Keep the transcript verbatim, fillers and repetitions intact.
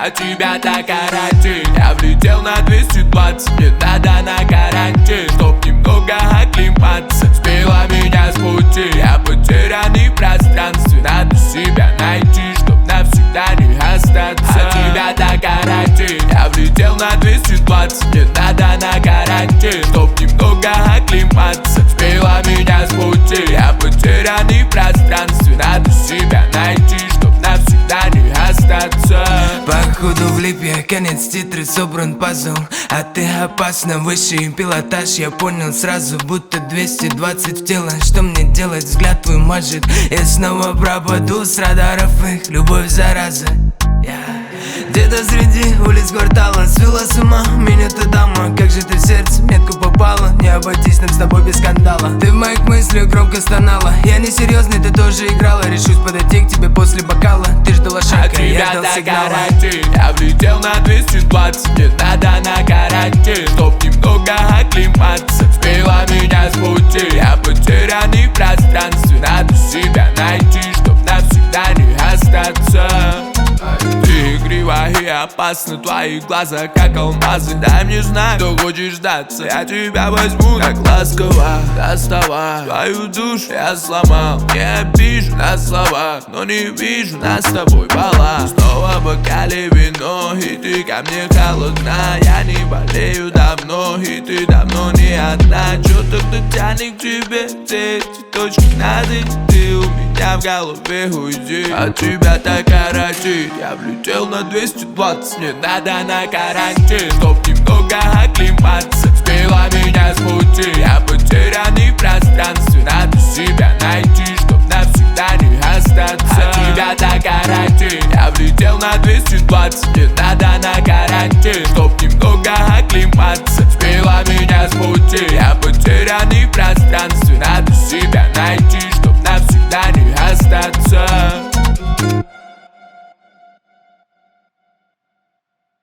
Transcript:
А тебя так карантин. Я влетел на двести двадцать, мне надо на карантин, чтоб немного оклематься. Сбила меня с пути, я потерянный в пространстве. Надо себя найти, чтоб навсегда не остаться. А тебя так карантин. Я влетел на двести двадцать, мне надо на карантин, чтоб немного оклематься. Сбила меня с пути, я потерянный в пространстве. Надо себя найти, чтоб навсегда не остаться. Походу влип я, конец титры, собран пазл. А ты опасно, высший пилотаж. Я понял сразу, будто двести двадцать в тело. Что мне делать, взгляд твой мажет. Я снова пропаду с радаров их. Любовь зараза, yeah. Где-то среди улиц квартала свела с ума меня та дама. Как же ты в сердце метко попала. Не обойтись нам с тобой без скандала. Ты в моих мыслях громко стонала. Я не серьезный, ты тоже играла. Решусь подойти к тебе после бокала. Ты ждала шага, я ждал сигнала. Карантин. Я влетел на двести двадцать, мне надо на карантин, чтоб немного оклематься. Сбила меня с пути, я потерянный в пространстве. Надо себя найти, чтоб навсегда не остаться. Ты игрива и опасна, твои глаза как алмазы. Дай мне знать, кто хочешь сдаться. Я тебя возьму так ласково, доставай. Твою душу я сломал, не обижу на словах, но не вижу нас с тобой баланс. Снова в бокале вино, и ты ко мне холодна. Я не болею давно, и ты давно не одна. Чё-то кто тянет к тебе, те цветочки надо. Ты у меня в голове уйди. От тебя так карантин. Я влетел на двести двадцать, мне надо на карантин, чтоб немного оклематься. Сбила меня с пути, я потерянный в пространстве. Надо себя найти, чтоб навсегда не остаться. От тебя так карантин. Я влетел на двести двадцать, мне надо на карантин, чтоб немного оклематься. Сбила меня с пути, я потерянный в пространстве. Надо себя